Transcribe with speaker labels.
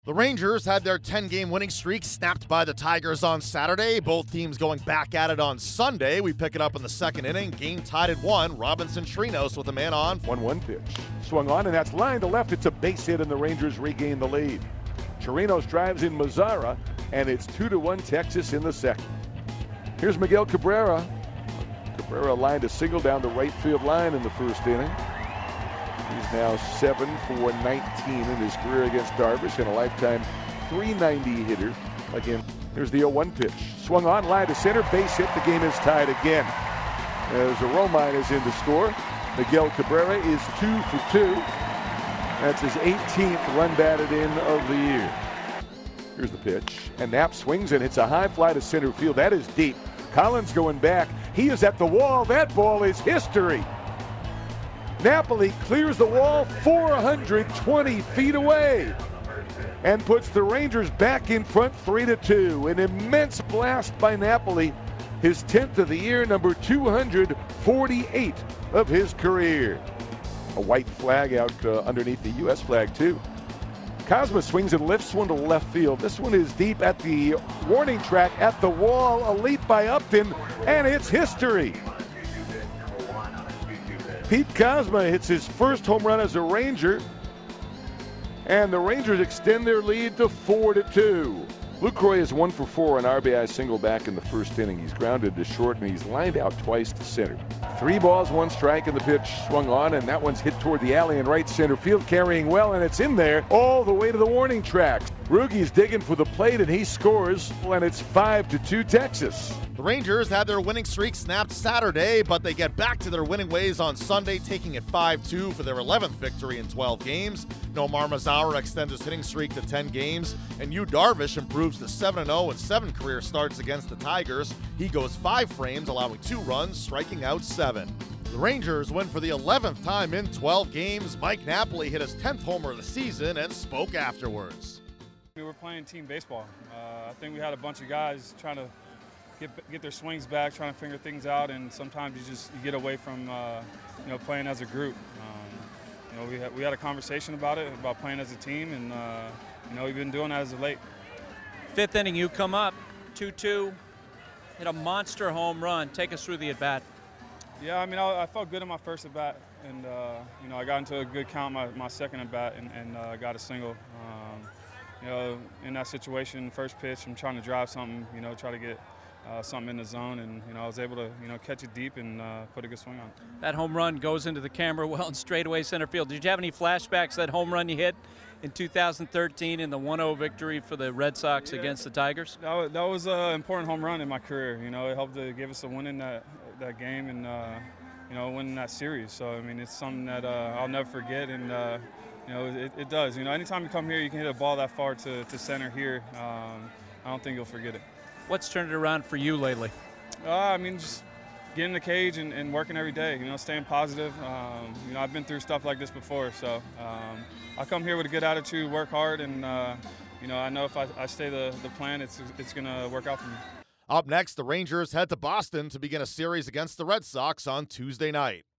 Speaker 1: The Rangers had their 10-game winning streak snapped by the Tigers on Saturday. Both teams going back at it on Sunday. We pick it up in the second inning. Game tied at 1. Robinson Chirinos with a man on.
Speaker 2: 1-1 pitch. Swung on, and that's line to left. It's a base hit, and the Rangers regain the lead. Chirinos drives in Mazara, and it's 2-1 Texas in the second. Here's Miguel Cabrera. Cabrera lined a single down the right field line in the first inning. He's now 7 for 19 in his career against Darvish, and a lifetime .390 hitter again. Here's the 0-1 pitch. Swung on, line to center, base hit. The game is tied again. As Romine is in to score. Miguel Cabrera is 2 for 2. That's his 18th run batted in of the year. Here's the pitch, and Knapp swings and hits a high fly to center field. That is deep. Collins going back. He is at the wall. That ball is history. Napoli clears the wall 420 feet away and puts the Rangers back in front 3-2. An immense blast by Napoli, his 10th of the year, number 248 of his career. A white flag out underneath the U.S. flag, too. Kozma swings and lifts one to left field. This one is deep at the warning track at the wall. A leap by Upton, and it's history. Pete Kozma hits his first home run as a Ranger, and the Rangers extend their lead to 4-2. Lucroy is 1 for 4 on RBI single back in the first inning. He's grounded to short, and he's lined out twice to center. 3 balls, 1 strike, and the pitch swung on, and that one's hit toward the alley in right center field, carrying well, and it's in there all the way to the warning track. Rugi's digging for the plate, and he scores, and it's 5-2 Texas.
Speaker 1: The Rangers had their winning streak snapped Saturday, but they get back to their winning ways on Sunday, taking it 5-2 for their 11th victory in 12 games. Nomar Mazara extends his hitting streak to 10 games, and Yu Darvish improves to 7-0 and 7 career starts against the Tigers. He goes 5 frames, allowing 2 runs, striking out 7. The Rangers win for the 11th time in 12 games. Mike Napoli hit his 10th homer of the season and spoke afterwards.
Speaker 3: We were playing team baseball. I think we had a bunch of guys trying to get their swings back, trying to figure things out, and sometimes you get away from playing as a group. We had a conversation about it, about playing as a team, and we've been doing that as of late.
Speaker 4: 5th inning, you come up 2-2, hit a monster home run. Take us through the at bat.
Speaker 3: Yeah, I mean, I felt good in my first at bat, and I got into a good count my second at bat, and got a single. In that situation, first pitch, I'm trying to drive something, try to get something in the zone, and I was able to catch it deep and put a good swing on it.
Speaker 4: That home run goes into the camera well in straightaway center field. Did you have any flashbacks that home run you hit in 2013 in the 1-0 victory for the Red Sox against the Tigers?
Speaker 3: That was an important home run in my career. It helped to give us a win in that game and winning that series. So I mean, it's something that I'll never forget, and it does. Anytime you come here, you can hit a ball that far to center here. I don't think you'll forget it.
Speaker 4: What's turned it around for you lately?
Speaker 3: Just getting in the cage and working every day, staying positive. I've been through stuff like this before, so I come here with a good attitude, work hard, and I know if I stay the plan, it's going to work out for me.
Speaker 1: Up next, the Rangers head to Boston to begin a series against the Red Sox on Tuesday night.